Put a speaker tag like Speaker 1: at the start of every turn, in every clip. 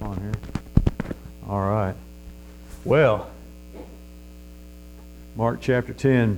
Speaker 1: on here. All right. Well, Mark chapter 10.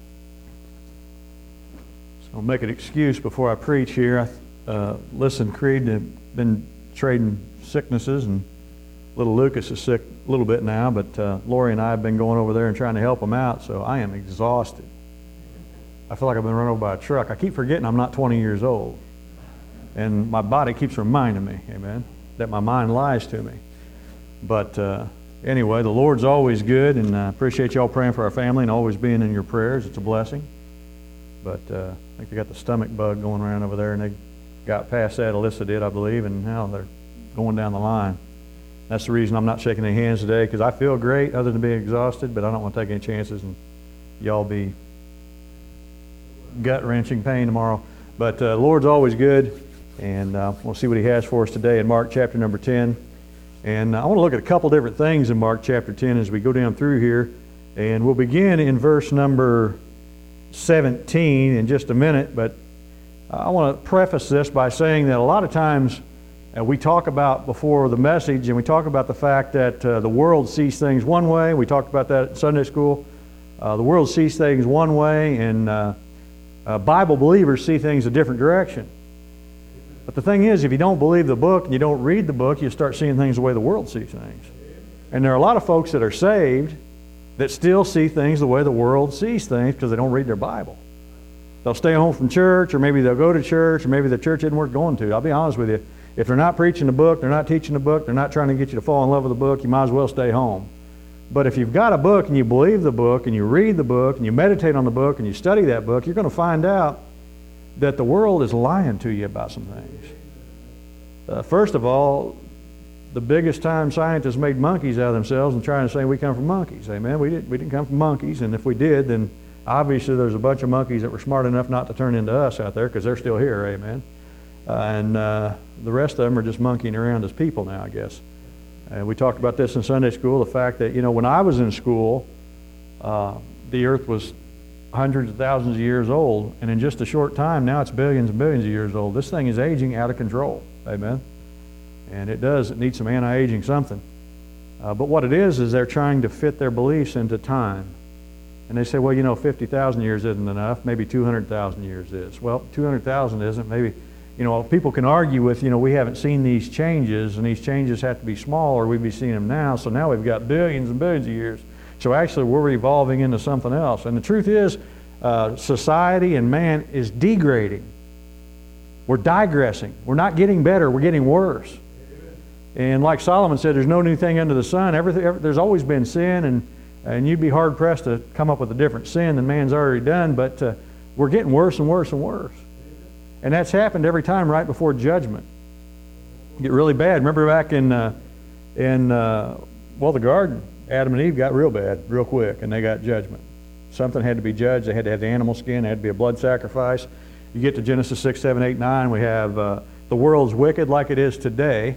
Speaker 1: So I'll make an excuse before I preach here. Listen, Creed, have been trading sicknesses, and little Lucas is sick a little bit now, but Lori and I have been going over there and trying to help him out, so I am exhausted. I feel like I've been run over by a truck. I keep forgetting I'm not 20 years old. And my body keeps reminding me, amen, that my mind lies to me. But anyway, the Lord's always good, and I appreciate y'all praying for our family and always being in your prayers. It's a blessing. But I think they got the stomach bug going around over there, and they got past that. Alyssa did, I believe, and now they're going down the line. That's the reason I'm not shaking their hands today, because I feel great other than being exhausted, but I don't want to take any chances and y'all be gut-wrenching pain tomorrow. But the Lord's always good, and we'll see what He has for us today in Mark chapter number 10. And I want to look at a couple different things in Mark chapter 10 as we go down through here. And we'll begin in verse number 17 in just a minute, but I want to preface this by saying that a lot of times we talk about before the message, and we talk about the fact that the world sees things one way. We talked about that at Sunday school. The world sees things one way, and Bible believers see things a different direction. But the thing is, if you don't believe the book and you don't read the book, you start seeing things the way the world sees things. And there are a lot of folks that are saved that still see things the way the world sees things because they don't read their Bible. They'll stay home from church, or maybe they'll go to church, or maybe the church isn't worth going to. I'll be honest with you. If they're not preaching the book, they're not teaching the book, they're not trying to get you to fall in love with the book, you might as well stay home. But if you've got a book and you believe the book and you read the book and you meditate on the book and you study that book, you're going to find out that the world is lying to you about some things. First of all, the biggest time scientists made monkeys out of themselves and trying to say we come from monkeys. Amen. We didn't come from monkeys, and if we did, then obviously there's a bunch of monkeys that were smart enough not to turn into us out there because they're still here. Amen. And the rest of them are just monkeying around as people now, I guess. And we talked about this in Sunday school, the fact that, when I was in school, the earth was hundreds of thousands of years old, and in just a short time, now it's billions and billions of years old. This thing is aging out of control. Amen. And it needs some anti-aging something. But what it is they're trying to fit their beliefs into time. And they say, well, 50,000 years isn't enough. Maybe 200,000 years is. Well, 200,000 isn't. Maybe, people can argue with, we haven't seen these changes, and these changes have to be small, or we'd be seeing them now. So now we've got billions and billions of years. So actually, we're evolving into something else. And the truth is, society and man is degrading. We're digressing. We're not getting better. We're getting worse. And like Solomon said, there's no new thing under the sun. There's always been sin, and you'd be hard-pressed to come up with a different sin than man's already done, but we're getting worse and worse and worse. And that's happened every time right before judgment. Get really bad. Remember back in the garden, Adam and Eve got real bad real quick, and they got judgment. Something had to be judged. They had to have the animal skin. There had to be a blood sacrifice. You get to Genesis 6, 7, 8, 9. We have the world's wicked like it is today.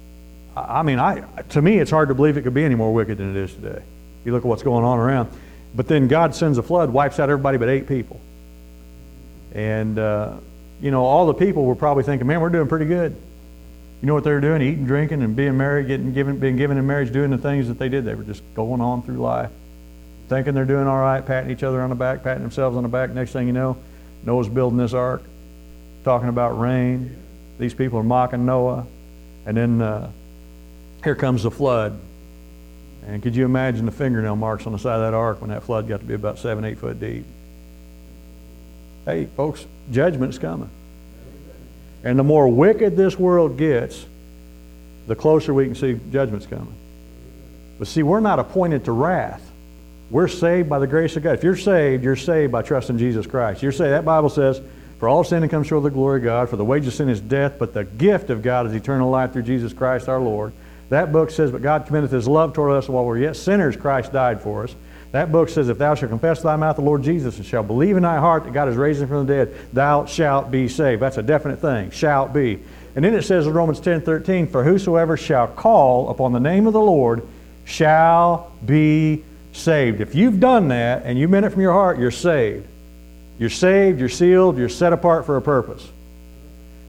Speaker 1: To me, it's hard to believe it could be any more wicked than it is today. You look at what's going on around. But then God sends a flood, wipes out everybody but 8 people. And, all the people were probably thinking, man, we're doing pretty good. You know what they were doing? Eating, drinking, and being married, being given in marriage, doing the things that they did. They were just going on through life, thinking they're doing all right, patting each other on the back, patting themselves on the back. Next thing you know, Noah's building this ark, talking about rain. These people are mocking Noah. And then here comes the flood. And could you imagine the fingernail marks on the side of that ark when that flood got to be about 7, 8 foot deep? Hey, folks, judgment's coming. And the more wicked this world gets, the closer we can see judgment's coming. But see, we're not appointed to wrath. We're saved by the grace of God. If you're saved by trusting Jesus Christ. You're saved. That Bible says, for all sin comes short of the glory of God, for the wages of sin is death, but the gift of God is eternal life through Jesus Christ our Lord. That book says, but God commendeth His love toward us while we're yet sinners, Christ died for us. That book says, if thou shalt confess with thy mouth the Lord Jesus and shalt believe in thy heart that God is raised him from the dead, thou shalt be saved. That's a definite thing, shalt be. And then it says in Romans 10:13, for whosoever shall call upon the name of the Lord shall be saved. If you've done that and you meant it from your heart, you're saved. You're saved, you're sealed, you're set apart for a purpose.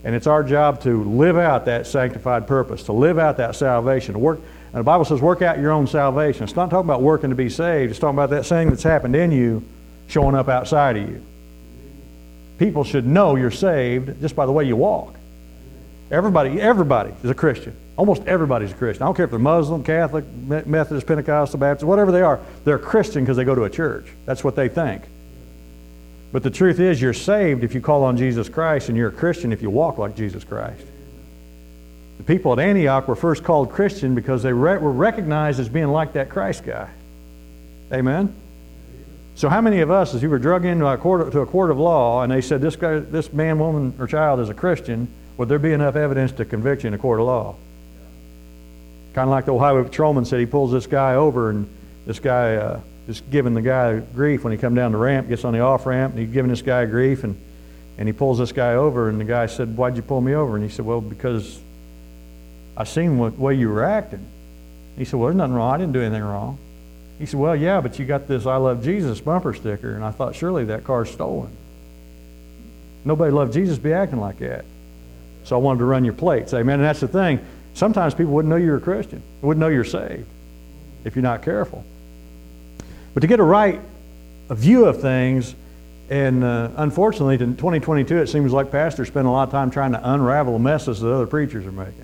Speaker 1: And it's our job to live out that sanctified purpose, to live out that salvation, to work. And the Bible says, work out your own salvation. It's not talking about working to be saved. It's talking about that thing that's happened in you showing up outside of you. People should know you're saved just by the way you walk. Everybody is a Christian. Almost everybody's a Christian. I don't care if they're Muslim, Catholic, Methodist, Pentecostal, Baptist, whatever they are. They're a Christian because they go to a church. That's what they think. But the truth is, you're saved if you call on Jesus Christ, and you're a Christian if you walk like Jesus Christ. The people at Antioch were first called Christian because they were recognized as being like that Christ guy. Amen? So how many of us, if you were drug into a court of law and they said this man, woman, or child is a Christian, would there be enough evidence to convict you in a court of law? Kind of like the old highway patrolman said, he pulls this guy over, and this guy just giving the guy grief when he come down the ramp, gets on the off ramp, and he's giving this guy grief, and he pulls this guy over, and the guy said, "Why'd you pull me over?" And he said, "Well, because I seen the way you were acting." He said, "Well, there's nothing wrong. I didn't do anything wrong." He said, "Well, yeah, but you got this 'I love Jesus' bumper sticker," and I thought surely that car's stolen. Nobody loved Jesus be acting like that. So I wanted to run your plates. Amen. And that's the thing. Sometimes people wouldn't know you're a Christian. They wouldn't know you're saved if you're not careful. But to get a view of things, and unfortunately in 2022 it seems like pastors spend a lot of time trying to unravel the messes that other preachers are making.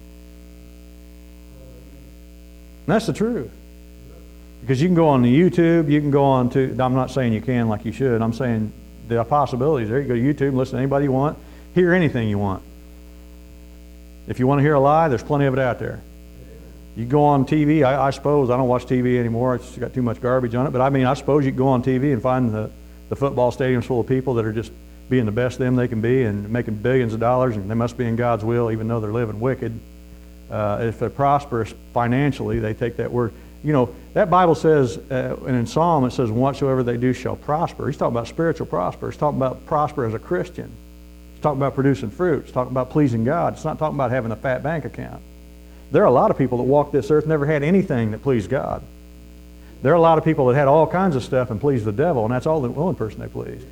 Speaker 1: And that's the truth. Because you can go on the YouTube, you can go on to, I'm not saying you can like you should, I'm saying there are possibilities there. You go to YouTube and listen to anybody you want, hear anything you want. If you want to hear a lie, there's plenty of it out there. You go on TV, I suppose, I don't watch TV anymore, it's got too much garbage on it, but I suppose you can go on TV and find the football stadiums full of people that are just being the best them they can be and making billions of dollars, and they must be in God's will even though they're living wicked. If they're prosperous financially, they take that word. You know, that Bible says, and in Psalm it says, whatsoever they do shall prosper. He's talking about spiritual prosper. He's talking about prosper as a Christian. He's talking about producing fruit. He's talking about pleasing God. It's not talking about having a fat bank account. There are a lot of people that walk this earth never had anything that pleased God. There are a lot of people that had all kinds of stuff and pleased the devil, and that's all the only person they pleased.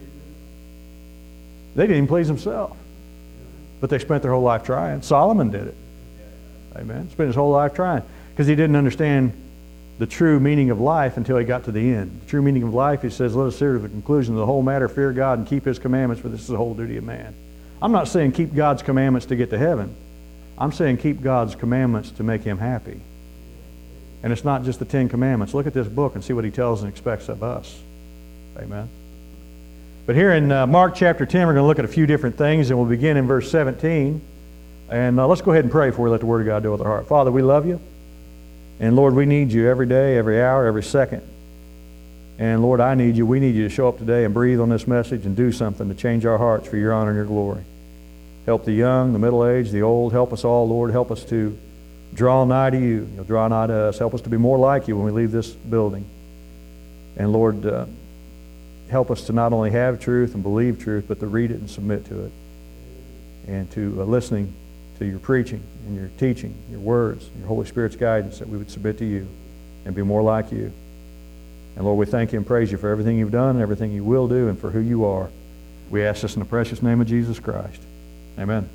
Speaker 1: They didn't even please themselves. But they spent their whole life trying. Solomon did it. Amen. Spent his whole life trying because he didn't understand the true meaning of life until he got to the end. The true meaning of life, he says, let us hear to the conclusion of the whole matter, fear God and keep His commandments, for this is the whole duty of man. I'm not saying keep God's commandments to get to heaven. I'm saying keep God's commandments to make Him happy. And it's not just the 10 Commandments. Look at this book and see what He tells and expects of us. Amen. But here in Mark chapter 10, we're going to look at a few different things, and we'll begin in verse 17. And let's go ahead and pray before we let the Word of God deal with our heart. Father, we love You. And Lord, we need You every day, every hour, every second. And Lord, I need You. We need You to show up today and breathe on this message and do something to change our hearts for Your honor and Your glory. Help the young, the middle-aged, the old. Help us all, Lord. Help us to draw nigh to You. You'll draw nigh to us. Help us to be more like You when we leave this building. And Lord, help us to not only have truth and believe truth, but to read it and submit to it. And to listening to Your preaching and Your teaching, Your words, Your Holy Spirit's guidance, that we would submit to You and be more like You. And Lord, we thank You and praise You for everything You've done and everything You will do and for who You are. We ask this in the precious name of Jesus Christ. Amen.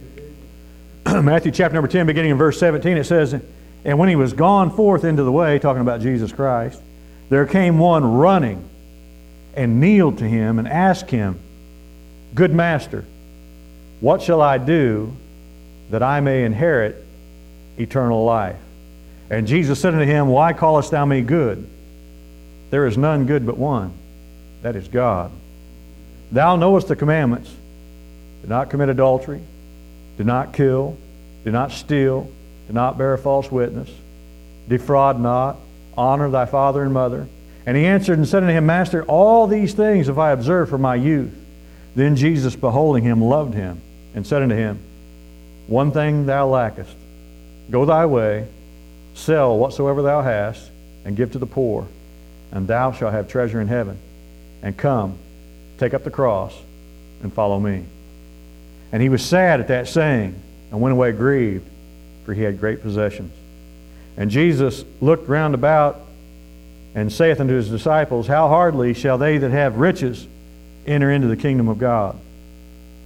Speaker 1: Matthew chapter number 10, beginning in verse 17, it says, and when He was gone forth into the way, talking about Jesus Christ, there came one running and kneeled to Him and asked Him, Good Master, what shall I do that I may inherit eternal life? And Jesus said unto him, Why callest thou me good? There is none good but one, that is God. Thou knowest the commandments. Do not commit adultery. Do not kill. Do not steal. Do not bear false witness. Defraud not. Honor thy father and mother. And he answered and said unto him, Master, all these things have I observed from my youth. Then Jesus, beholding him, loved him, and said unto him, One thing thou lackest. Go thy way, sell whatsoever thou hast, and give to the poor, and thou shalt have treasure in heaven. And come, take up the cross, and follow me. And he was sad at that saying, and went away grieved, for he had great possessions. And Jesus looked round about, and saith unto His disciples, How hardly shall they that have riches enter into the kingdom of God?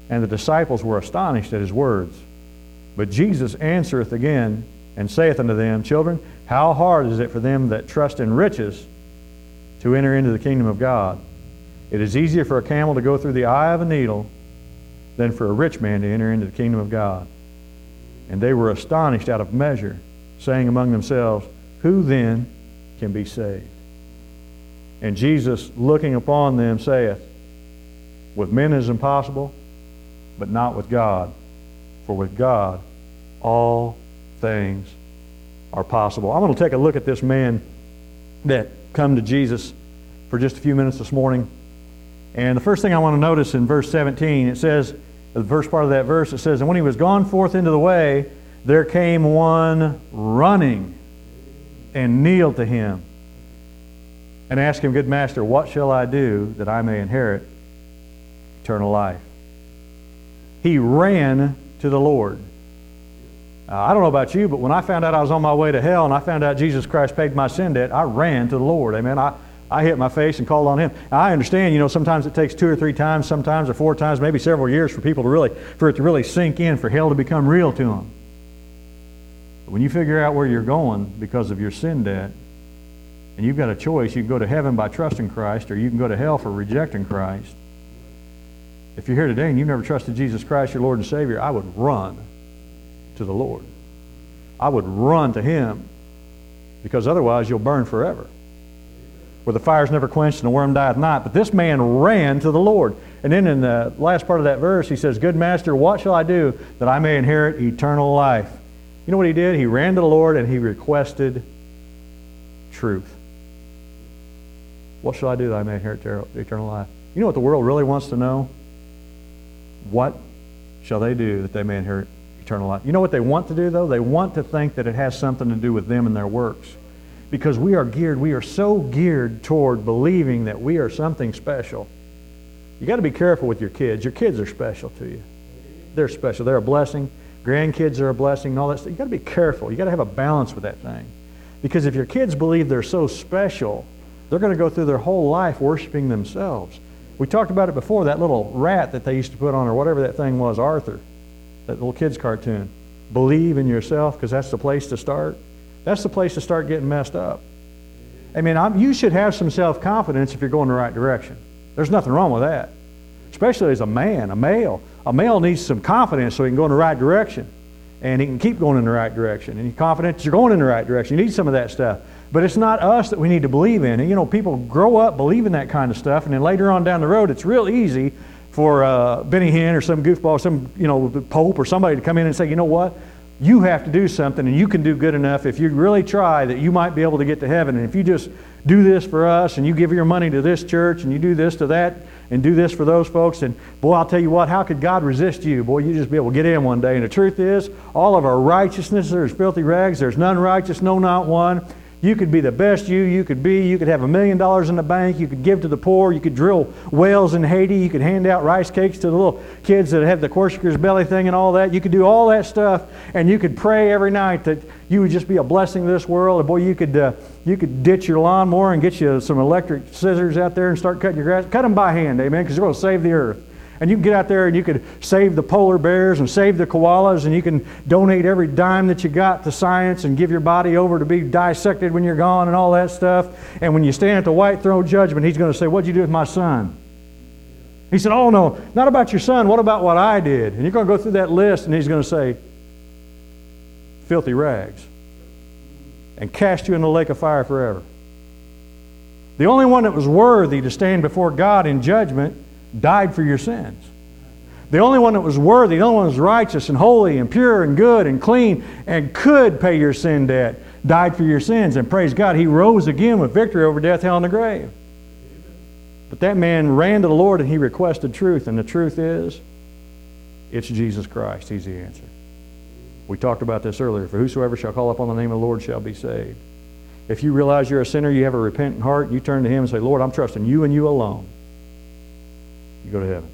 Speaker 1: And the disciples were astonished at his words. But Jesus answereth again, and saith unto them, Children, how hard is it for them that trust in riches to enter into the kingdom of God? It is easier for a camel to go through the eye of a needle than for a rich man to enter into the kingdom of God. And they were astonished out of measure, saying among themselves, Who then can be saved? And Jesus, looking upon them, saith, With men it is impossible, but not with God. For with God all things are possible. I'm going to take a look at this man that come to Jesus for just a few minutes this morning. And the first thing I want to notice in verse 17, it says, the first part of that verse, it says, And when he was gone forth into the way, there came one running and kneeled to him and asked him, Good master, what shall I do that I may inherit eternal life? He ran to the Lord. I don't know about you, but when I found out I was on my way to hell and I found out Jesus Christ paid my sin debt, I ran to the Lord. Amen. I hit my face and called on Him. Now, I understand, sometimes it takes 2 or 3 times, sometimes or 4 times, maybe several years for it to really sink in, for hell to become real to them. But when you figure out where you're going because of your sin debt, and you've got a choice, you can go to heaven by trusting Christ, or you can go to hell for rejecting Christ. If you're here today and you've never trusted Jesus Christ, your Lord and Savior, I would run to the Lord. I would run to Him, because otherwise you'll burn forever, where the fire's never quenched and the worm dieth not. But this man ran to the Lord. And then in the last part of that verse, he says, Good master, what shall I do that I may inherit eternal life? You know what he did? He ran to the Lord and he requested truth. What shall I do that I may inherit eternal life? You know what the world really wants to know? What shall they do that they may inherit eternal life? You know what they want to do, though? They want to think that it has something to do with them and their works. Because we are so geared toward believing that we are something special. You got to be careful with your kids. Your kids are special to you. They're special. They're a blessing. Grandkids are a blessing and all that stuff. You got to be careful. You got to have a balance with that thing. Because if your kids believe they're so special, they're going to go through their whole life worshiping themselves. We talked about it before, that little rat that they used to put on, or whatever that thing was, Arthur, that little kid's cartoon. Believe in yourself, because that's the place to start. That's the place to start getting messed up. I mean, you should have some self-confidence if you're going the right direction. There's nothing wrong with that. Especially as a man, a male. A male needs some confidence so he can go in the right direction. And he can keep going in the right direction. And you're confident that you're going in the right direction. You need some of that stuff. But it's not us that we need to believe in. And, people grow up believing that kind of stuff, and then later on down the road, it's real easy for Benny Hinn or some goofball, some Pope or somebody to come in and say, you know what? You have to do something, and you can do good enough if you really try that you might be able to get to heaven. And if you just do this for us, and you give your money to this church, and you do this to that, and do this for those folks, and boy, I'll tell you what, how could God resist you? Boy, you just be able to get in one day. And the truth is, all of our righteousness, there's filthy rags, there's none righteous, no, not one. You could be the best you could be. You could have $1 million in the bank. You could give to the poor. You could drill wells in Haiti. You could hand out rice cakes to the little kids that have the Corsica's belly thing and all that. You could do all that stuff, and you could pray every night that you would just be a blessing to this world. And boy, you could ditch your lawnmower and get you some electric scissors out there and start cutting your grass. Cut them by hand, amen, because you're going to save the earth. And you can get out there and you could save the polar bears and save the koalas, and you can donate every dime that you got to science and give your body over to be dissected when you're gone and all that stuff. And when you stand at the white throne judgment, He's going to say, what'd you do with my son? He said, oh no, not about your son. What about what I did? And you're going to go through that list, and He's going to say, filthy rags, and cast you in the lake of fire forever. The only one that was worthy to stand before God in judgment died for your sins. The only one that was worthy, the only one that was righteous and holy and pure and good and clean and could pay your sin debt, died for your sins. And praise God, He rose again with victory over death, hell, and the grave. But that man ran to the Lord and he requested truth. And the truth is, it's Jesus Christ. He's the answer. We talked about this earlier. For whosoever shall call upon the name of the Lord shall be saved. If you realize you're a sinner, you have a repentant heart, you turn to Him and say, Lord, I'm trusting You and You alone. You go to heaven.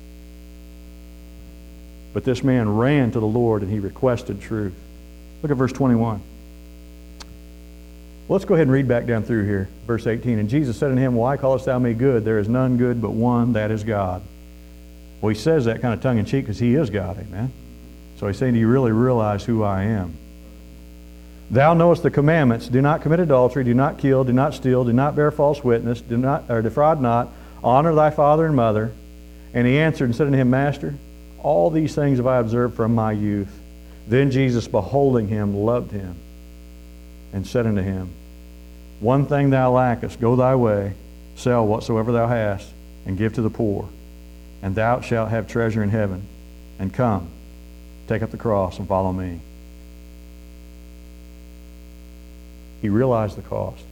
Speaker 1: But this man ran to the Lord and he requested truth. Look at verse 21. Well, let's go ahead and read back down through here. Verse 18. And Jesus said unto him, Why callest thou me good? There is none good but one, that is God. Well, he says that kind of tongue-in-cheek because he is God, amen? So he's saying, do you really realize who I am? Thou knowest the commandments. Do not commit adultery, do not kill, do not steal, do not bear false witness, do not, or defraud not, honor thy father and mother. And he answered and said unto him, Master, all these things have I observed from my youth. Then Jesus, beholding him, loved him, and said unto him, one thing thou lackest, go thy way, sell whatsoever thou hast, and give to the poor, and thou shalt have treasure in heaven. And come, take up the cross and follow me. He realized the cost.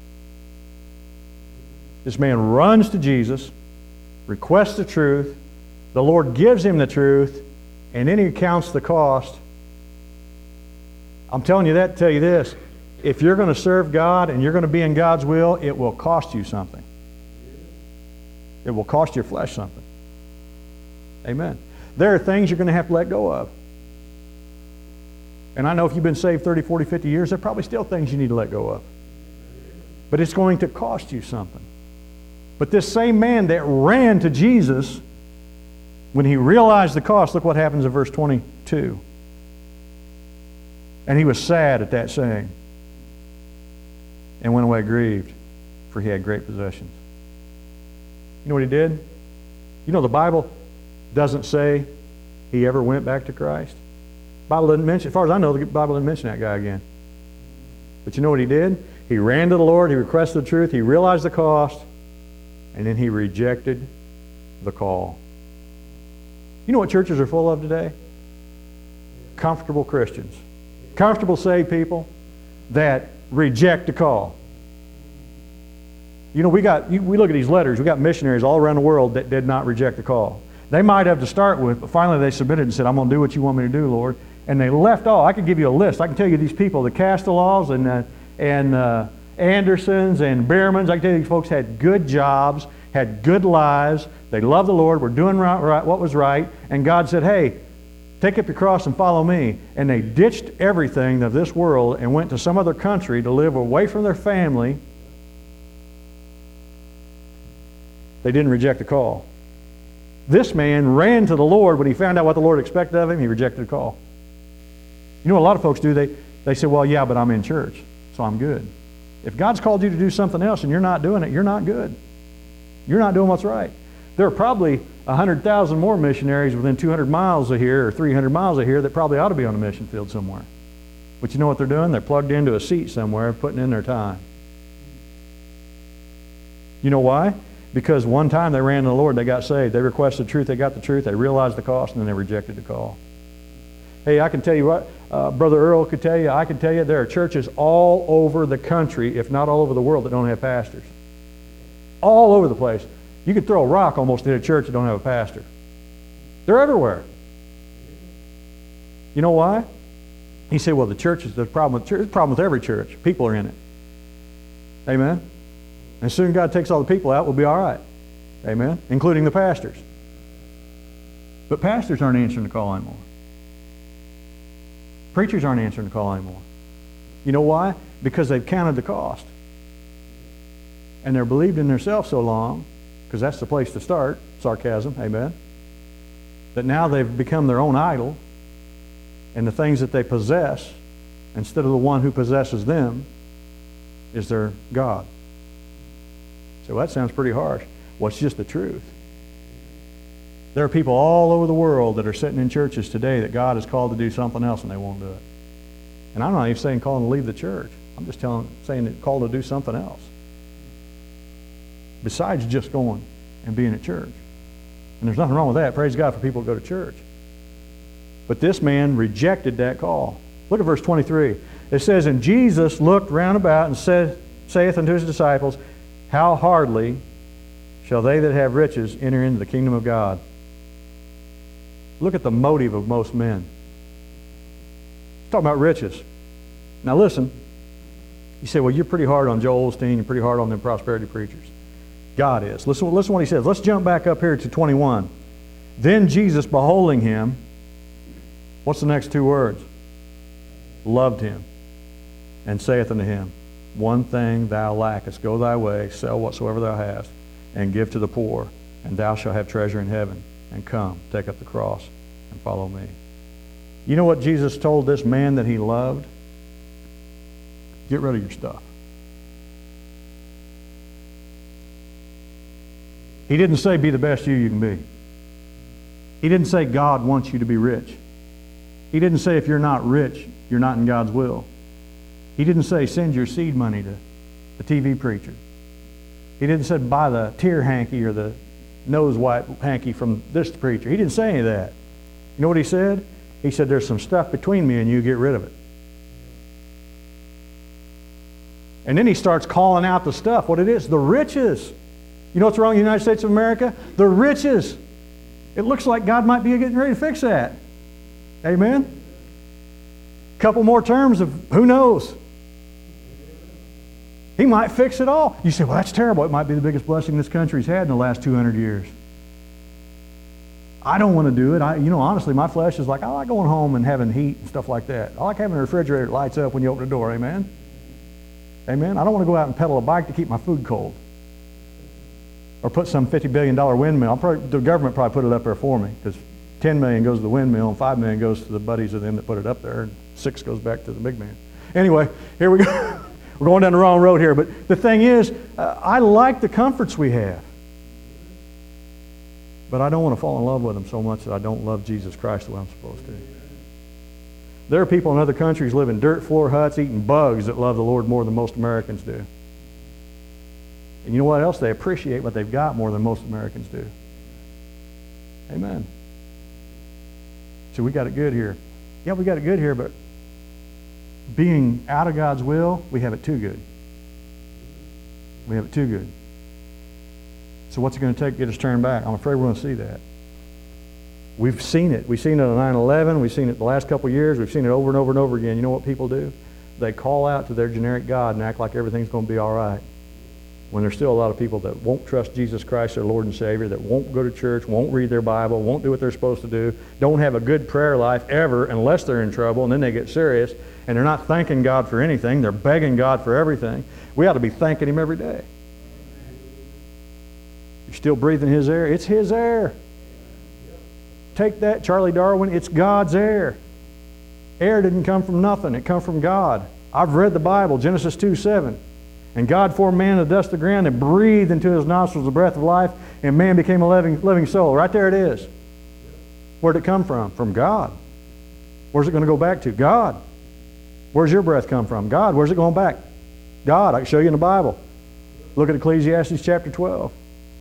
Speaker 1: This man runs to Jesus, requests the truth, the Lord gives him the truth, and then he counts the cost. I'm telling you that to tell you this. If you're going to serve God and you're going to be in God's will, it will cost you something. It will cost your flesh something. Amen. There are things you're going to have to let go of. And I know if you've been saved 30, 40, 50 years, there are probably still things you need to let go of. But it's going to cost you something. But this same man that ran to Jesus, when he realized the cost, look what happens in verse 22. And he was sad at that saying, and went away grieved, for he had great possessions. You know what he did? You know the Bible doesn't say he ever went back to Christ. The Bible doesn't mention, as far as I know, the Bible doesn't mention that guy again. But you know what he did? He ran to the Lord, he requested the truth, he realized the cost, and then he rejected the call. You know what churches are full of today? Comfortable Christians. Comfortable saved people that reject the call. You know, we look at these letters, we got missionaries all around the world that did not reject the call. They might have to start with, but finally they submitted and said, I'm going to do what you want me to do, Lord. And they left all. I could give you a list. I can tell you these people, the Castellaws and Andersons and Behrmans, I can tell you these folks had good jobs, had good lives, they loved the Lord, were doing right, what was right, and God said, hey, take up your cross and follow me. And they ditched everything of this world and went to some other country to live away from their family. They didn't reject the call. This man ran to the Lord. When he found out what the Lord expected of him, he rejected the call. You know what a lot of folks do? They say, well, yeah, but I'm in church, so I'm good. If God's called you to do something else and you're not doing it, you're not good. You're not doing what's right. There are probably 100,000 more missionaries within 200 miles of here or 300 miles of here that probably ought to be on a mission field somewhere. But you know what they're doing? They're plugged into a seat somewhere, putting in their time. You know why? Because one time they ran to the Lord, they got saved. They requested the truth, they got the truth, they realized the cost, and then they rejected the call. Hey, I can tell you what, Brother Earl could tell you, I can tell you, there are churches all over the country, if not all over the world, that don't have pastors. All over the place. You could throw a rock almost in a church that don't have a pastor. They're everywhere. You know why? He said, well, the church is the problem with church. There's a problem with every church. People are in it. Amen? And as soon as God takes all the people out, we'll be all right. Amen? Including the pastors. But pastors aren't answering the call anymore. Preachers aren't answering the call anymore. You know why? Because they've counted the cost. And they're believed in themselves so long, because that's the place to start, sarcasm, amen, that now they've become their own idol, and the things that they possess, instead of the one who possesses them, is their God. So that sounds pretty harsh. Well, it's just the truth. There are people all over the world that are sitting in churches today that God has called to do something else and they won't do it. And I'm not even saying call them to leave the church. I'm just saying that call to do something else. Besides just going and being at church. And there's nothing wrong with that. Praise God for people to go to church. But this man rejected that call. Look at verse 23. It says, and Jesus looked round about and saith unto his disciples, how hardly shall they that have riches enter into the kingdom of God. Look at the motive of most men. He's talking about riches. Now listen, you say, well, you're pretty hard on Joel Osteen, you're pretty hard on them prosperity preachers. God is. Listen what he says. Let's jump back up here to 21. Then Jesus, beholding him, what's the next two words? Loved him, and saith unto him, one thing thou lackest, go thy way, sell whatsoever thou hast, and give to the poor, and thou shalt have treasure in heaven. and come, take up the cross and follow me. You know what Jesus told this man that he loved? Get rid of your stuff. He didn't say be the best you can be. He didn't say God wants you to be rich. He didn't say if you're not rich, you're not in God's will. He didn't say send your seed money to the TV preacher. He didn't say buy the tear hanky or the nose wipe hanky from this preacher. He didn't say any of that. You know what he said? He said there's some stuff between me and you, get rid of it. And then he starts calling out the stuff, what it is, the riches. You know what's wrong in the United States of America? The riches. It looks like God might be getting ready to fix that. Amen? Couple more terms of who knows. He might fix it all. You say, well, that's terrible. It might be the biggest blessing this country's had in the last 200 years. I don't want to do it. Honestly, my flesh is like, I like going home and having heat and stuff like that. I like having a refrigerator that lights up when you open the door. Amen? Amen? I don't want to go out and pedal a bike to keep my food cold. Or put some $50 billion windmill. The government probably put it up there for me, because $10 million goes to the windmill and $5 million goes to the buddies of them that put it up there, and $6 goes back to the big man. Anyway, here we go. We're going down the wrong road here, but the thing is, I like the comforts we have. But I don't want to fall in love with them so much that I don't love Jesus Christ the way I'm supposed to. There are people in other countries living in dirt floor huts, eating bugs, that love the Lord more than most Americans do. And you know what else? They appreciate what they've got more than most Americans do. Amen. So we got it good here. Yeah, we got it good here, but being out of God's will, we have it too good. We have it too good. So what's it going to take to get us turned back? I'm afraid we're going to see that. We've seen it. We've seen it on 9/11. We've seen it the last couple of years. We've seen it over and over and over again. You know what people do? They call out to their generic God and act like everything's going to be all right. When there's still a lot of people that won't trust Jesus Christ, their Lord and Savior, that won't go to church, won't read their Bible, won't do what they're supposed to do, don't have a good prayer life ever unless they're in trouble, and then they get serious, and they're not thanking God for anything. They're begging God for everything. We ought to be thanking Him every day. You're still breathing His air. It's His air. Take that, Charlie Darwin. It's God's air. Air didn't come from nothing. It come from God. I've read the Bible, Genesis 2:7. And God formed man in the dust of the ground and breathed into his nostrils the breath of life, and man became a living soul. Right there it is. Where'd it come from? From God. Where's it going to go back to? God. Where's your breath come from? God. Where's it going back? God. I can show you in the Bible. Look at Ecclesiastes chapter 12.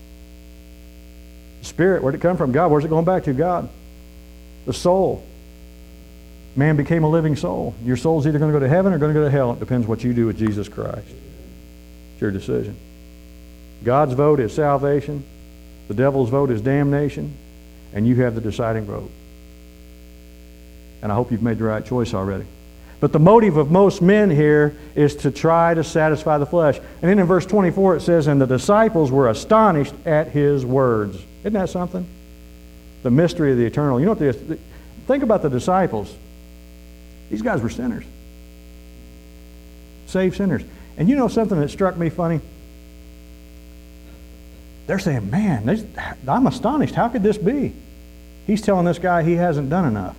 Speaker 1: The Spirit, where'd it come from? God. Where's it going back to? God. The soul. Man became a living soul. Your soul's either going to go to heaven or going to go to hell. It depends what you do with Jesus Christ. It's your decision. God's vote is salvation. The devil's vote is damnation. And you have the deciding vote. And I hope you've made the right choice already. But the motive of most men here is to try to satisfy the flesh. And then in verse 24 it says, and the disciples were astonished at his words. Isn't that something? The mystery of the eternal. You know what think about the disciples. These guys were sinners. Saved sinners. And you know something that struck me funny? They're saying, man, I'm astonished. How could this be? He's telling this guy he hasn't done enough.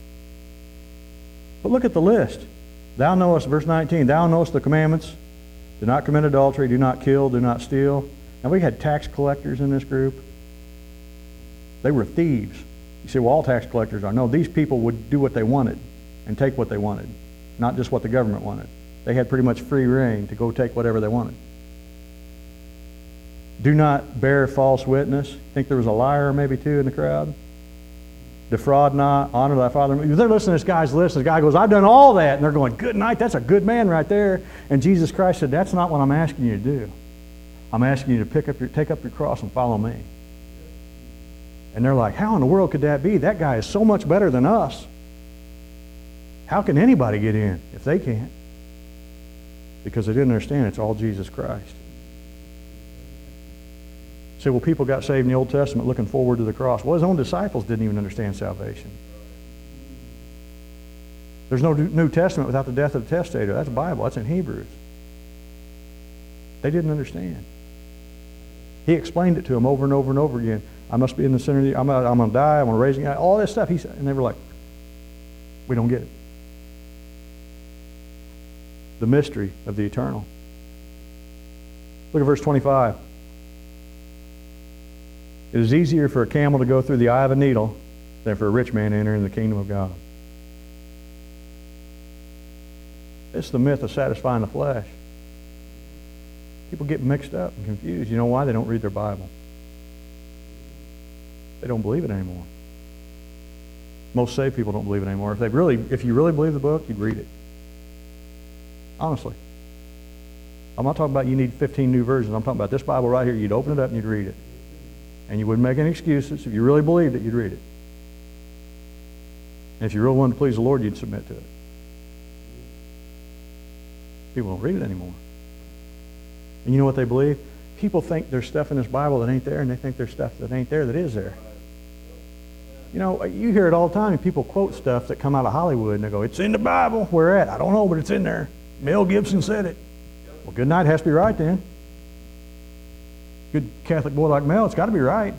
Speaker 1: But look at the list. Thou knowest, verse 19, thou knowest the commandments. Do not commit adultery, do not kill, do not steal. Now we had tax collectors in this group. They were thieves. You say, well, all tax collectors are. No, these people would do what they wanted and take what they wanted, not just what the government wanted. They had pretty much free reign to go take whatever they wanted. Do not bear false witness. Think there was a liar maybe too in the crowd? Defraud not, honor thy father. They're listening to this guy's list. The guy goes, I've done all that. And they're going, good night, that's a good man right there. And Jesus Christ said, that's not what I'm asking you to do. I'm asking you to take up your cross and follow me. And they're like, how in the world could that be? That guy is so much better than us. How can anybody get in if they can't? Because they didn't understand it's all Jesus Christ. Say, well, people got saved in the Old Testament looking forward to the cross. Well, his own disciples didn't even understand salvation. There's no New Testament without the death of the testator. That's the Bible. That's in Hebrews. They didn't understand. He explained it to them over and over and over again. I must be in the center of the, I'm going to die, I'm going to raise again. All this stuff. He said, and they were like, we don't get it. The mystery of the eternal. Look at verse 25. It is easier for a camel to go through the eye of a needle than for a rich man to enter into the kingdom of God. It's the myth of satisfying the flesh. People get mixed up and confused. You know why? They don't read their Bible. They don't believe it anymore. Most saved people don't believe it anymore. If you really believe the book, you'd read it. Honestly. I'm not talking about you need 15 new versions. I'm talking about this Bible right here. You'd open it up and you'd read it. And you wouldn't make any excuses. If you really believed it, you'd read it. And if you really wanted to please the Lord, you'd submit to it. People don't read it anymore. And you know what they believe? People think there's stuff in this Bible that ain't there, and they think there's stuff that ain't there that is there. You know, you hear it all the time, and people quote stuff that come out of Hollywood, and they go, it's in the Bible. Where at? I don't know, but it's in there. Mel Gibson said it. Well, good night, it has to be right then. Good Catholic boy like Mel, it's got to be right.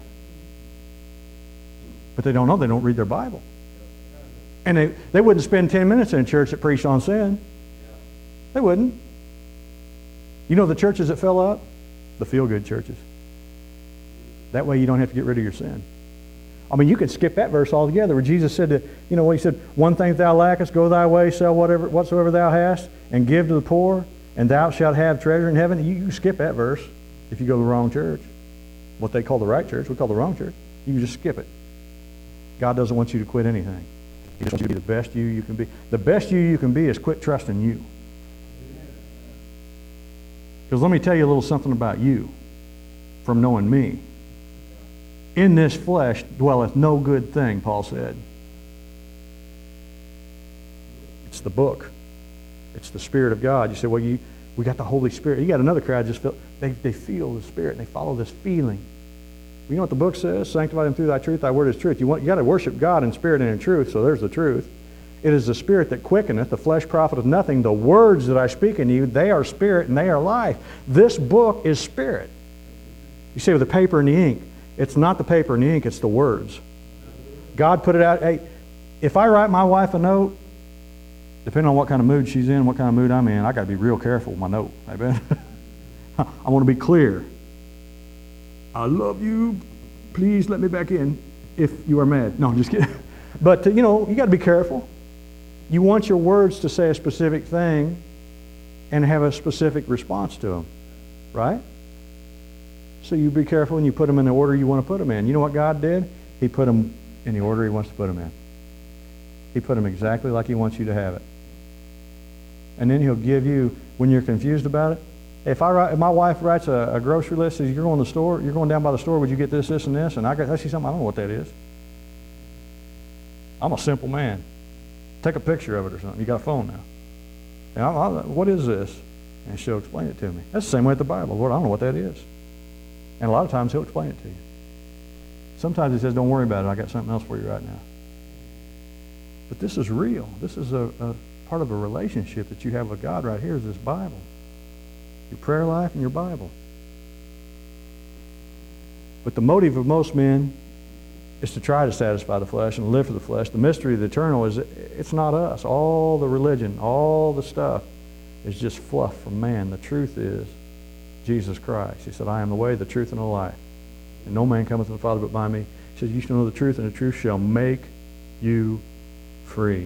Speaker 1: But they don't know. They don't read their Bible. And they wouldn't spend 10 minutes in a church that preached on sin. They wouldn't. You know the churches that fill up? The feel-good churches. That way you don't have to get rid of your sin. I mean, you could skip that verse altogether where Jesus said that, you know, he said, one thing thou lackest, go thy way, sell whatsoever thou hast, and give to the poor, and thou shalt have treasure in heaven. You can skip that verse if you go to the wrong church. What they call the right church, we call the wrong church. You can just skip it. God doesn't want you to quit anything. He just wants you to be the best you can be. The best you can be is quit trusting you. Because let me tell you a little something about you from knowing me. In this flesh dwelleth no good thing, Paul said. It's the book. It's the Spirit of God. You say, well, we got the Holy Spirit. You got another crowd just feel, they feel the Spirit and they follow this feeling. You know what the book says? Sanctify them through thy truth. Thy word is truth. You got to worship God in spirit and in truth, so there's the truth. It is the Spirit that quickeneth, the flesh profiteth nothing. The words that I speak unto you, they are spirit and they are life. This book is spirit. You say with the paper and the ink. It's not the paper and the ink, it's the words. God put it out. Hey, if I write my wife a note, depending on what kind of mood she's in, what kind of mood I'm in, I got to be real careful with my note. Amen. I want to be clear. I love you. Please let me back in if you are mad. No, I'm just kidding. But, you know, you got to be careful. You want your words to say a specific thing and have a specific response to them, right? So you be careful and you put them in the order you want to put them in. You know what God did? He put them in the order He wants to put them in. He put them exactly like He wants you to have it. And then He'll give you, when you're confused about it, if my wife writes a grocery list, says you're going to the store, you're going down by the store, would you get this, this, and this? And I see something, I don't know what that is. I'm a simple man. Take a picture of it or something. You got a phone now. And what is this? And she'll explain it to me. That's the same way with the Bible. Lord, I don't know what that is. And a lot of times He'll explain it to you. Sometimes He says, don't worry about it. I got something else for you right now. But this is real. This is a part of a relationship that you have with God right here is this Bible. Your prayer life and your Bible. But the motive of most men is to try to satisfy the flesh and live for the flesh. The mystery of the eternal is it's not us. All the religion, all the stuff is just fluff from man. The truth is Jesus Christ. He said, I am the way, the truth, and the life. And no man cometh to the Father but by me. He says, you shall know the truth, and the truth shall make you free.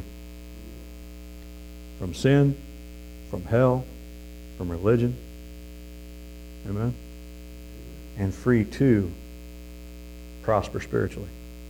Speaker 1: From sin, from hell, from religion. Amen? And free to prosper spiritually.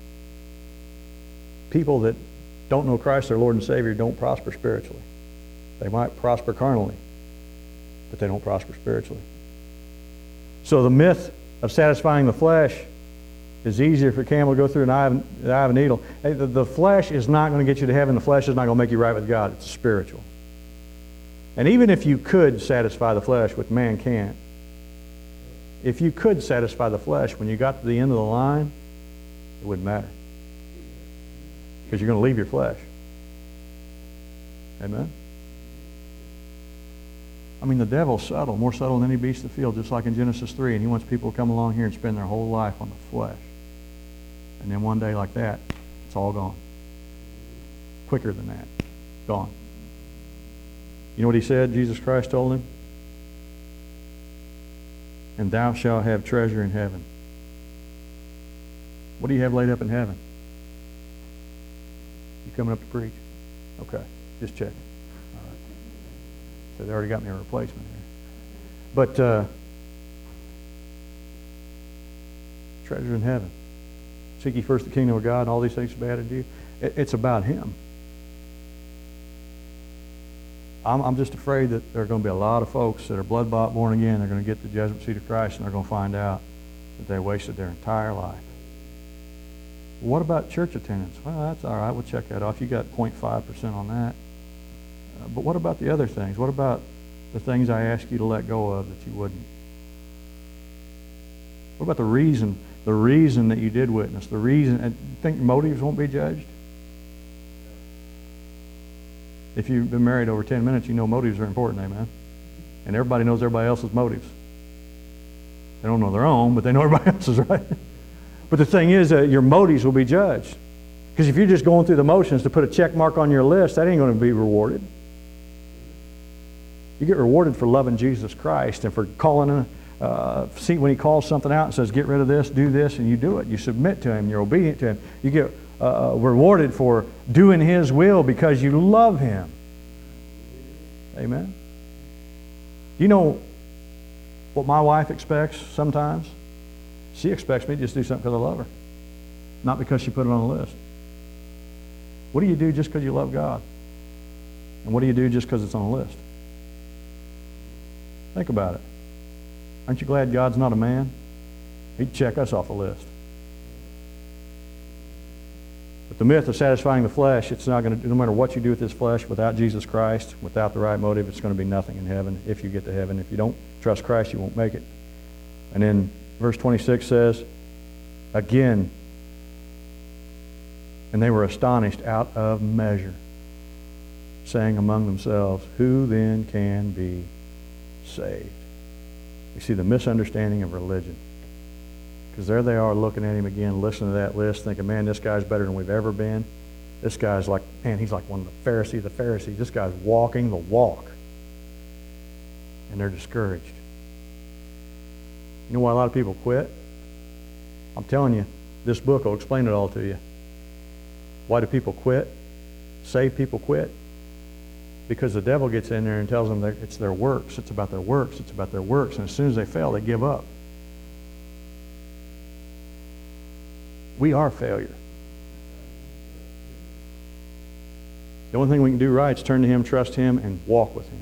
Speaker 1: People that don't know Christ, their Lord and Savior, don't prosper spiritually. They might prosper carnally, but they don't prosper spiritually. So the myth of satisfying the flesh is easier for a camel to go through the eye of a needle. Hey, the flesh is not going to get you to heaven. The flesh is not going to make you right with God. It's spiritual. And even if you could satisfy the flesh, which man can't, if you could satisfy the flesh, when you got to the end of the line, it wouldn't matter. Because you're going to leave your flesh. Amen? I mean, the devil's subtle, more subtle than any beast of the field, just like in Genesis 3, and he wants people to come along here and spend their whole life on the flesh. And then one day like that, it's all gone. Quicker than that. Gone. You know what he said? Jesus Christ told him? And thou shalt have treasure in heaven. What do you have laid up in heaven? You coming up to preach? Okay, just checking. All right. So they already got me a replacement here. But treasure in heaven. Seek ye first the kingdom of God, and all these things will be added to you. It's about Him. I'm just afraid that there are going to be a lot of folks that are blood-bought, born again. They're going to get the judgment seat of Christ, and they're going to find out that they wasted their entire life. What about church attendance? Well, that's all right. We'll check that off. You got 0.5% on that. But what about the other things? What about the things I asked you to let go of that you wouldn't? What about the reason that you did witness? The reason, and think motives won't be judged? If you've been married over 10 minutes, you know motives are important, amen? And everybody knows everybody else's motives. They don't know their own, but they know everybody else's, right? But the thing is that your motives will be judged. Because if you're just going through the motions to put a check mark on your list, that ain't going to be rewarded. You get rewarded for loving Jesus Christ and for calling see when He calls something out and says, get rid of this, do this, and you do it. You submit to Him. You're obedient to Him. You get rewarded for doing His will because you love Him. Amen? You know what my wife expects sometimes? She expects me to just do something because I love her, not because she put it on the list. What do you do just because you love God? And what do you do just because it's on the list? Think about it. Aren't you glad God's not a man? He'd check us off the list. But the myth of satisfying the flesh, it's not going to, no matter what you do with this flesh, without Jesus Christ, without the right motive, it's going to be nothing in heaven if you get to heaven. If you don't trust Christ, you won't make it. And then verse 26 says, again, and they were astonished out of measure, saying among themselves, who then can be saved? You see the misunderstanding of religion. Because there they are looking at him again, listening to that list, thinking, man, this guy's better than we've ever been. This guy's like, man, he's like one of the Pharisees. This guy's walking the walk. And they're discouraged. You know why a lot of people quit? I'm telling you, this book will explain it all to you. Why do people quit? Saved people quit. Because the devil gets in there and tells them that it's their works. It's about their works. It's about their works. And as soon as they fail, they give up. We are failure. The only thing we can do right is turn to Him, trust Him, and walk with Him.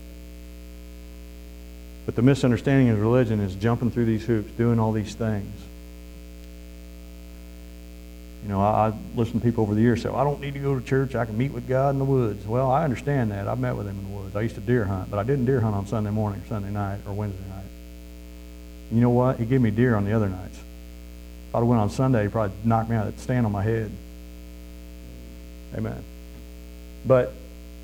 Speaker 1: But the misunderstanding of religion is jumping through these hoops, doing all these things. You know, I listen to people over the years say, I don't need to go to church. I can meet with God in the woods. Well, I understand that. I've met with Him in the woods. I used to deer hunt, but I didn't deer hunt on Sunday morning or Sunday night or Wednesday night. And you know what? He gave me deer on the other nights. If I'd have went on Sunday, he'd probably knock me out. It'd stand on my head. Amen. But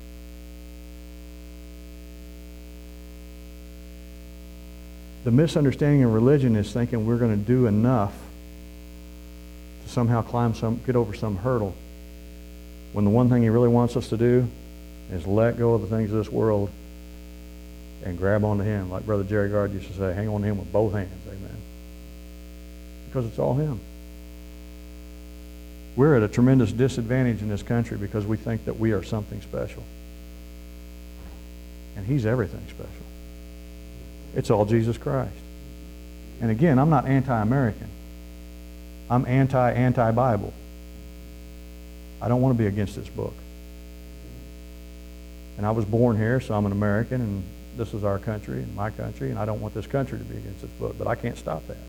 Speaker 1: the misunderstanding of religion is thinking we're going to do enough to somehow get over some hurdle, when the one thing He really wants us to do is let go of the things of this world and grab onto Him, like Brother Jerry Gard used to say, hang on to Him with both hands. Amen. Because it's all Him. We're at a tremendous disadvantage in this country because we think that we are something special. And He's everything special. It's all Jesus Christ. And again, I'm not anti-American. I'm anti-Bible. I don't want to be against this book. And I was born here, so I'm an American, and this is our country and my country, and I don't want this country to be against this book, but I can't stop that.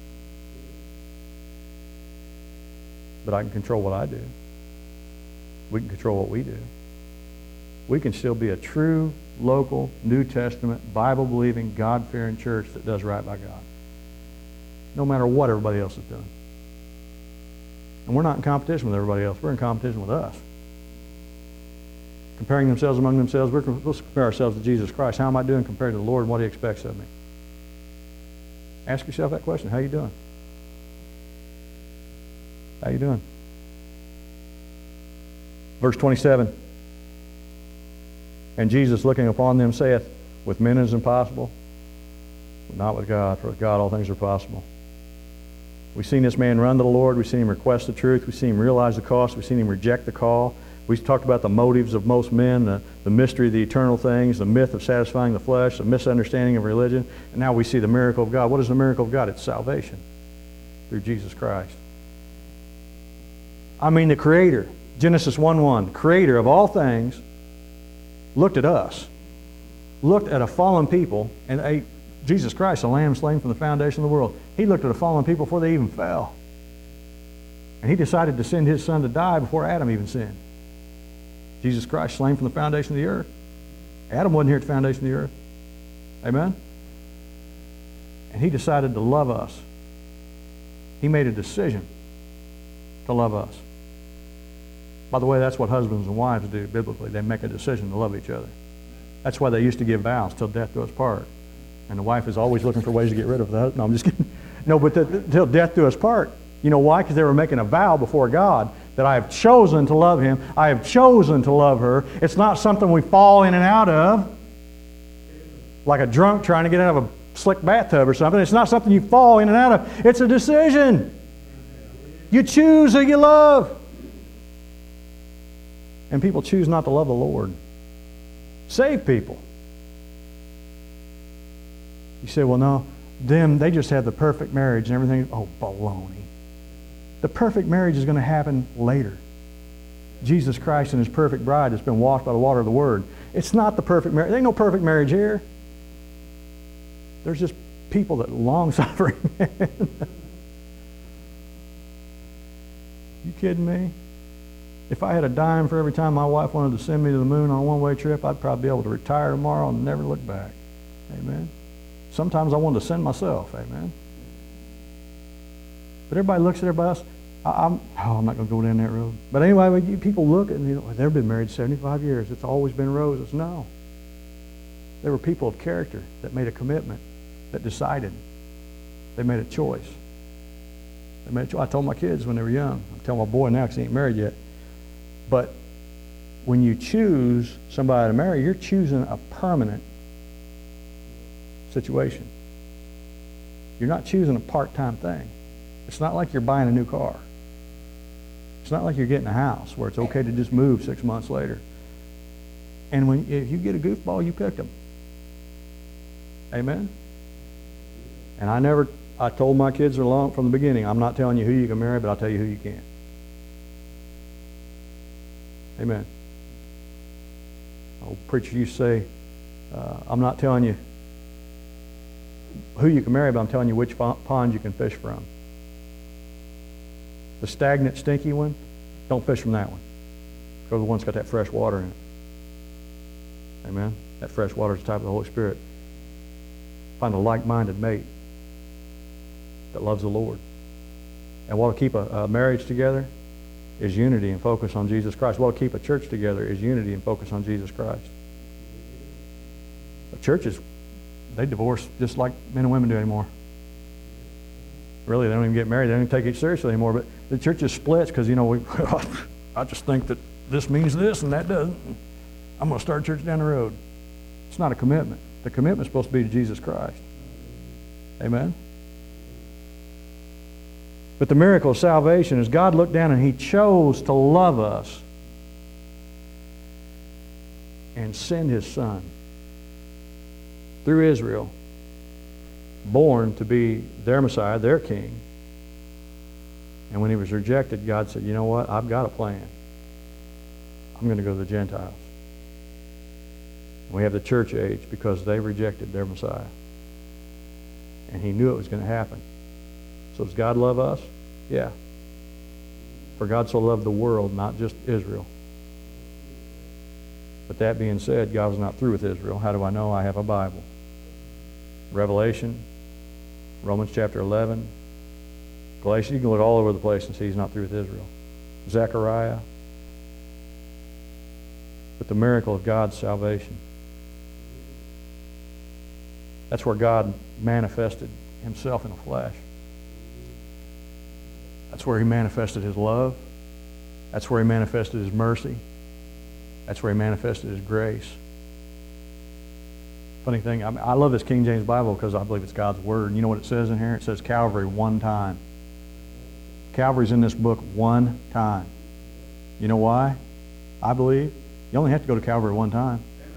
Speaker 1: But I can control what I do. We can control what we do. We can still be a true, local, New Testament, Bible-believing, God-fearing church that does right by God, no matter what everybody else is doing. And we're not in competition with everybody else. We're in competition with us. Comparing themselves among themselves, we're supposed to compare ourselves to Jesus Christ. How am I doing compared to the Lord and what He expects of me? Ask yourself that question. How are you doing? How you doing? Verse 27. And Jesus, looking upon them, saith, with men it is impossible, but not with God, for with God all things are possible. We've seen this man run to the Lord. We've seen him request the truth. We've seen him realize the cost. We've seen him reject the call. We've talked about the motives of most men, the mystery of the eternal things, the myth of satisfying the flesh, the misunderstanding of religion. And now we see the miracle of God. What is the miracle of God? It's salvation through Jesus Christ. I mean, the Creator, Genesis 1:1, Creator of all things, looked at us, looked at a fallen people, and Jesus Christ, a lamb slain from the foundation of the world. He looked at a fallen people before they even fell. And he decided to send his son to die before Adam even sinned. Jesus Christ, slain from the foundation of the earth. Adam wasn't here at the foundation of the earth. Amen? And he decided to love us. He made a decision to love us. By the way, that's what husbands and wives do biblically. They make a decision to love each other. That's why they used to give vows till death do us part. And the wife is always looking for ways to get rid of that. No, I'm just kidding. No, but till death do us part. You know why? Because they were making a vow before God that I have chosen to love him. I have chosen to love her. It's not something we fall in and out of, like a drunk trying to get out of a slick bathtub or something. It's not something you fall in and out of. It's a decision. You choose who you love. And people choose not to love the Lord. Save people. You say, well, no, they just have the perfect marriage and everything. Oh, baloney. The perfect marriage is going to happen later. Jesus Christ and his perfect bride has been washed by the water of the Word. It's not the perfect marriage. There ain't no perfect marriage here. There's just people that long-suffering. You kidding me? If I had a dime for every time my wife wanted to send me to the moon on a one-way trip, I'd probably be able to retire tomorrow and never look back. Amen? Sometimes I wanted to send myself. Amen? But everybody looks at everybody else. I'm not going to go down that road. But anyway, people look and they've been married 75 years. It's always been roses. No. There were people of character that made a commitment, that decided. They made a choice. I told my kids when they were young. I'm telling my boy now because he ain't married yet. But when you choose somebody to marry, you're choosing a permanent situation. You're not choosing a part-time thing. It's not like you're buying a new car. It's not like you're getting a house where it's okay to just move 6 months later. And if you get a goofball, you pick them. Amen? And I told my kids from the beginning, I'm not telling you who you can marry, but I'll tell you who you can't. Amen. Old preacher used to say, I'm not telling you who you can marry, but I'm telling you which pond you can fish from. The stagnant, stinky one, don't fish from that one. Go to the one that's got that fresh water in it. Amen? That fresh water is the type of the Holy Spirit. Find a like-minded mate that loves the Lord. And what will keep a marriage together is unity and focus on Jesus Christ. What will keep a church together is unity and focus on Jesus Christ. But churches, they divorce just like men and women do anymore. Really, they don't even get married. They don't even take it seriously anymore. But the church just splits because, I just think that this means this and that doesn't. I'm going to start a church down the road. It's not a commitment. The commitment is supposed to be to Jesus Christ. Amen? But the miracle of salvation is God looked down and he chose to love us and send his son through Israel, born to be their Messiah, their king. And when he was rejected, God said, you know what? I've got a plan. I'm going to go to the Gentiles. We have the church age because they rejected their Messiah. And he knew it was going to happen. So does God love us? Yeah. For God so loved the world, not just Israel. But that being said, God was not through with Israel. How do I know? I have a Bible. Revelation, Romans chapter 11, Galatians. You can look all over the place and see he's not through with Israel. Zechariah. But the miracle of God's salvation. That's where God manifested himself in the flesh. That's where he manifested his love. That's where he manifested his mercy. That's where he manifested his grace. Funny thing, I love this King James Bible because I believe it's God's Word. And you know what it says in here? It says Calvary one time. Calvary's in this book one time. You know why? I believe you only have to go to Calvary one time.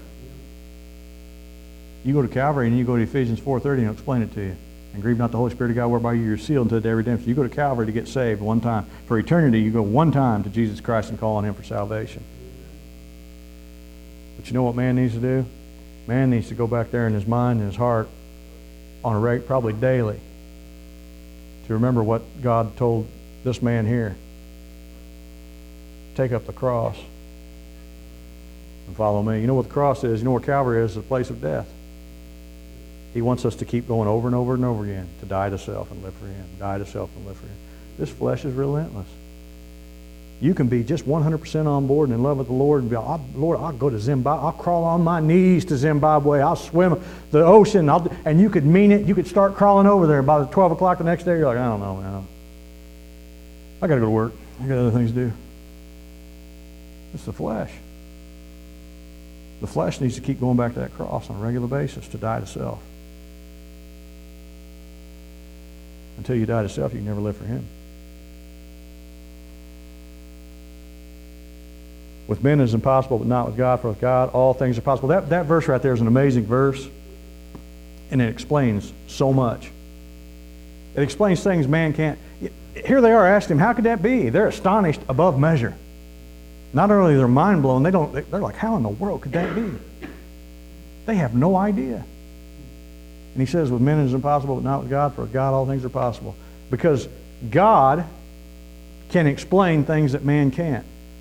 Speaker 1: You go to Calvary and you go to Ephesians 4:30 and it'll explain it to you. And grieve not the Holy Spirit of God, whereby you are sealed unto the day of redemption. You go to Calvary to get saved one time. For eternity, you go one time to Jesus Christ and call on Him for salvation. But you know what man needs to do? Man needs to go back there in his mind and his heart on a rate, probably daily, to remember what God told this man here. Take up the cross and follow me. You know what the cross is? You know where Calvary is? The place of death. He wants us to keep going over and over and over again, to die to self and live for Him. Die to self and live for Him. This flesh is relentless. You can be just 100% on board and in love with the Lord and be, Lord, I'll go to Zimbabwe. I'll crawl on my knees to Zimbabwe. I'll swim the ocean. And you could mean it. You could start crawling over there. By the 12 o'clock the next day, you're like, I don't know, man. I got to go to work. I got other things to do. It's the flesh. The flesh needs to keep going back to that cross on a regular basis to die to self. Until you die to self, you can never live for Him. With men it is impossible, but not with God, for with God all things are possible. That verse right there is an amazing verse, and it explains so much. It explains things man can't. Here they are asking Him, how could that be? They're astonished above measure. Not only are they mind blown, they're like, how in the world could that be? They have no idea. And He says, with men it is impossible, but not with God, for with God all things are possible. Because God can explain things that man can't.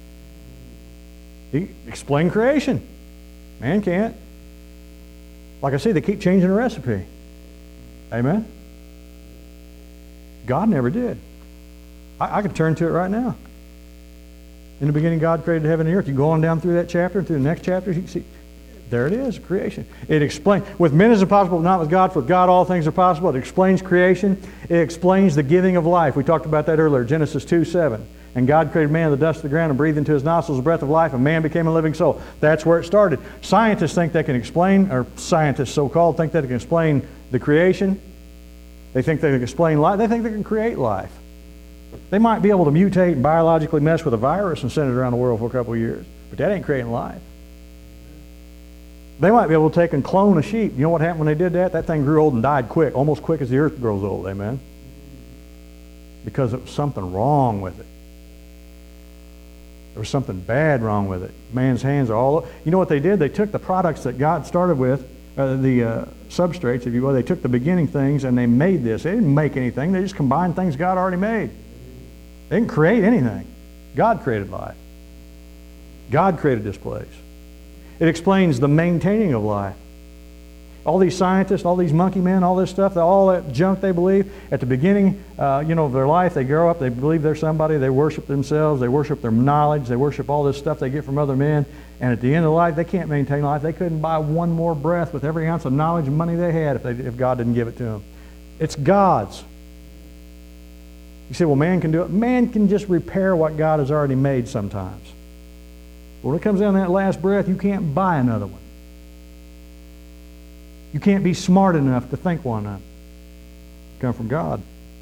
Speaker 1: He explained creation. Man can't. Like I say, they keep changing the recipe. Amen? God never did. I could turn to it right now. In the beginning, God created heaven and earth. You go on down through that chapter, through the next chapter, you can see, there it is, creation. It explains, with men it is impossible, but not with God, for with God all things are possible. It explains creation. It explains the giving of life. We talked about that earlier, Genesis 2:7. And God created man of the dust of the ground and breathed into his nostrils the breath of life, and man became a living soul. That's where it started. Scientists think they can explain, or scientists so-called think that they can explain the creation. They think they can explain life. They think they can create life. They might be able to mutate and biologically mess with a virus and send it around the world for a couple of years. But that ain't creating life. They might be able to take and clone a sheep. You know what happened when they did that? That thing grew old and died quick, almost quick as the earth grows old. Amen? Because there was something wrong with it. There was something bad wrong with it. Man's hands are all... You know what they did? They took the products that God started with, the substrates, if you will. They took the beginning things and they made this. They didn't make anything. They just combined things God already made. They didn't create anything. God created life. God created this place. It explains the maintaining of life. All these scientists, all these monkey men, all this stuff, all that junk they believe, at the beginning of their life, they grow up, they believe they're somebody, they worship themselves, they worship their knowledge, they worship all this stuff they get from other men, and at the end of life, they can't maintain life. They couldn't buy one more breath with every ounce of knowledge and money they had if God didn't give it to them. It's God's. You say, well, man can do it. Man can just repair what God has already made sometimes. But when it comes down to that last breath, you can't buy another one. You can't be smart enough to think one up. Come from God.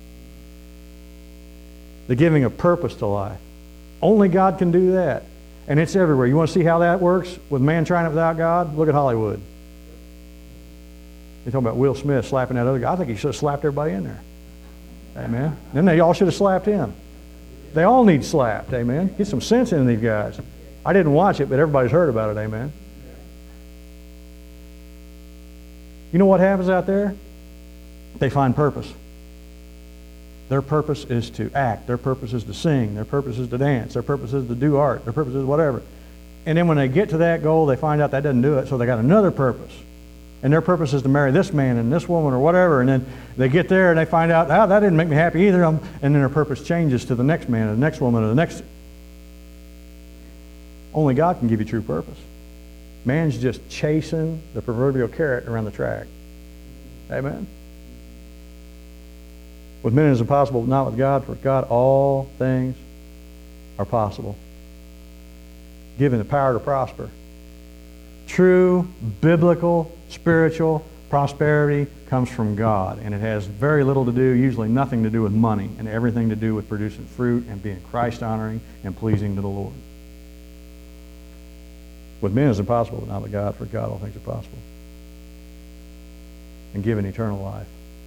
Speaker 1: The giving of purpose to life. Only God can do that. And it's everywhere. You want to see how that works with man trying it without God? Look at Hollywood. You're talking about Will Smith slapping that other guy. I think he should have slapped everybody in there. Amen. Then they all should have slapped him. They all need slapped. Amen. Get some sense in these guys. I didn't watch it, but everybody's heard about it. Amen. You know what happens out there? They find purpose. Their purpose is to act. Their purpose is to sing. Their purpose is to dance. Their purpose is to do art. Their purpose is whatever. And then when they get to that goal, they find out that doesn't do it, so they got another purpose. And their purpose is to marry this man and this woman or whatever. And then they get there and they find out, that didn't make me happy either. And then their purpose changes to the next man or the next woman or the next. Only God can give you true purpose. Man's just chasing the proverbial carrot around the track. Amen? With men it is impossible, but not with God, for with God all things are possible. Given the power to prosper. True, biblical, spiritual prosperity comes from God, and it has very little to do, usually nothing to do with money, and everything to do with producing fruit and being Christ-honoring and pleasing to the Lord. With men it is impossible, but not with God, for with God all things are possible. And given eternal life.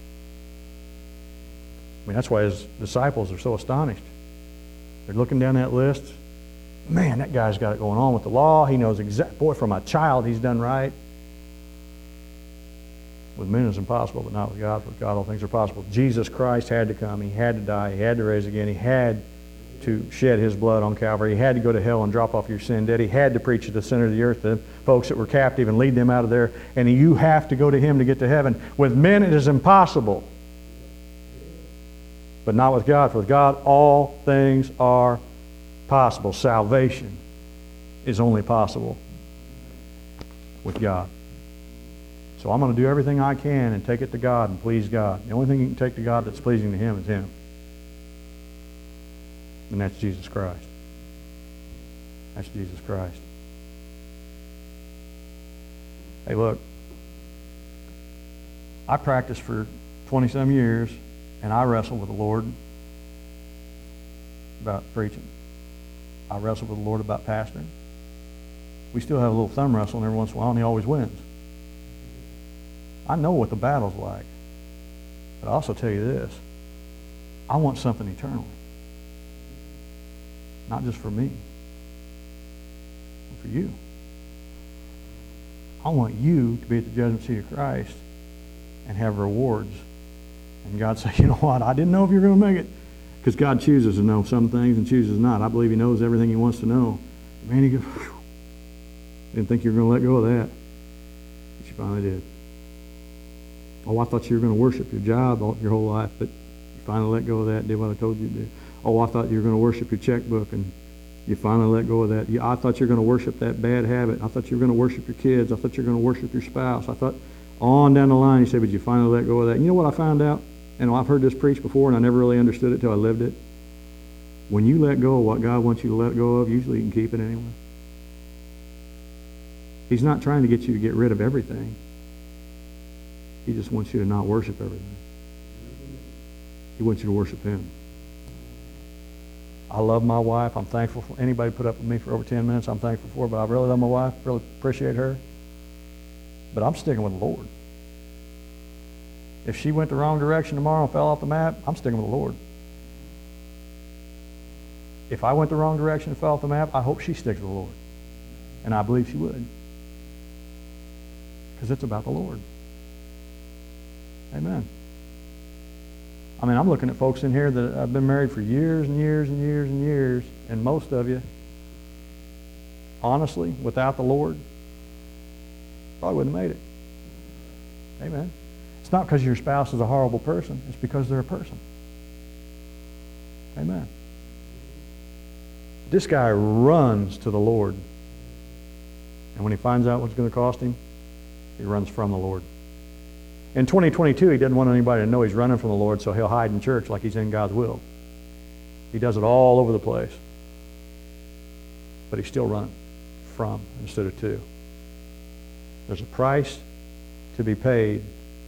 Speaker 1: I mean, that's why his disciples are so astonished. They're looking down that list. Man, that guy's got it going on with the law. He knows boy, from a child he's done right. With men it's impossible, but not with God. For with God all things are possible. Jesus Christ had to come. He had to die. He had to rise again. He had to shed his blood on Calvary. He had to go to hell and drop off your sin debt. He had to preach at the center of the earth to folks that were captive and lead them out of there. And you have to go to him to get to heaven. With men it is impossible, but not with God. For with God all things are possible. Salvation is only possible with God. So I'm going to do everything I can and take it to God and please God. The only thing you can take to God that's pleasing to him is him. And that's Jesus Christ. That's Jesus Christ. Hey, look. I practiced for 20-some years, and I wrestled with the Lord about preaching. I wrestled with the Lord about pastoring. We still have a little thumb wrestling every once in a while, and he always wins. I know what the battle's like. But I also tell you this. I want something eternal. Not just for me, but for you. I want you to be at the judgment seat of Christ and have rewards. And God say, you know what, I didn't know if you were going to make it. Because God chooses to know some things and chooses not. I believe he knows everything he wants to know. Man, he goes, whew, didn't think you were going to let go of that. But you finally did. Oh, I thought you were going to worship your job your whole life, but you finally let go of that and did what I told you to do. Oh, I thought you were going to worship your checkbook, and you finally let go of that. I thought you were going to worship that bad habit. I thought you were going to worship your kids. I thought you were going to worship your spouse. I thought on down the line, he said, but you finally let go of that. And you know what I found out? And I've heard this preached before, and I never really understood it till I lived it. When you let go of what God wants you to let go of, usually you can keep it anyway. He's not trying to get you to get rid of everything. He just wants you to not worship everything. He wants you to worship him. I love my wife. I'm thankful for anybody put up with me for over 10 minutes. I'm thankful for, but I really love my wife. Really appreciate her. But I'm sticking with the Lord. If she went the wrong direction tomorrow and fell off the map, I'm sticking with the Lord. If I went the wrong direction and fell off the map, I hope she sticks with the Lord. And I believe she would. Because it's about the Lord. Amen. I mean, I'm looking at folks in here that have been married for years and years and years and years, and most of you, honestly, without the Lord, probably wouldn't have made it. Amen. It's not because your spouse is a horrible person. It's because they're a person. Amen. This guy runs to the Lord. And when he finds out what's going to cost him, he runs from the Lord. In 2022, he doesn't want anybody to know he's running from the Lord, so he'll hide in church like he's in God's will. He does it all over the place. But he's still running from instead of to. There's a price to be paid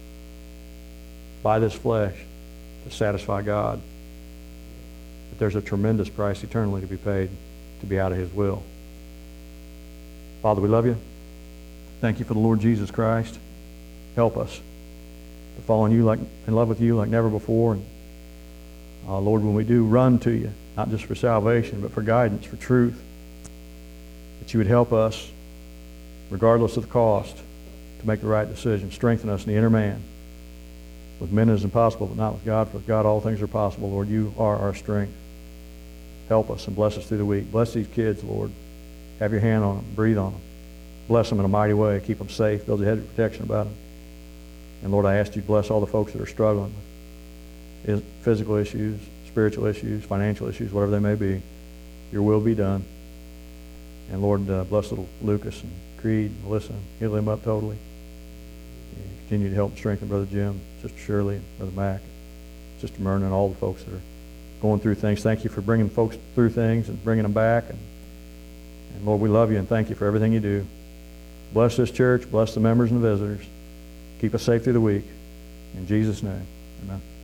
Speaker 1: by this flesh to satisfy God. But there's a tremendous price eternally to be paid to be out of his will. Father, we love you. Thank you for the Lord Jesus Christ. Help us to fall in love with you like never before. And Lord, when we do run to you, not just for salvation, but for guidance, for truth, that you would help us, regardless of the cost, to make the right decision. Strengthen us in the inner man. With men it is impossible, but not with God. For with God all things are possible. Lord, you are our strength. Help us and bless us through the week. Bless these kids, Lord. Have your hand on them. Breathe on them. Bless them in a mighty way. Keep them safe. Build a hedge of protection about them. And Lord, I ask you to bless all the folks that are struggling with physical issues, spiritual issues, financial issues, whatever they may be. Your will be done. And Lord, bless little Lucas and Creed and Melissa. Heal them up totally. And continue to help and strengthen Brother Jim, Sister Shirley, and Brother Mac. Sister Myrna and all the folks that are going through things. Thank you for bringing folks through things and bringing them back. And Lord, we love you and thank you for everything you do. Bless this church. Bless the members and the visitors. Keep us safe through the week. In Jesus' name, amen.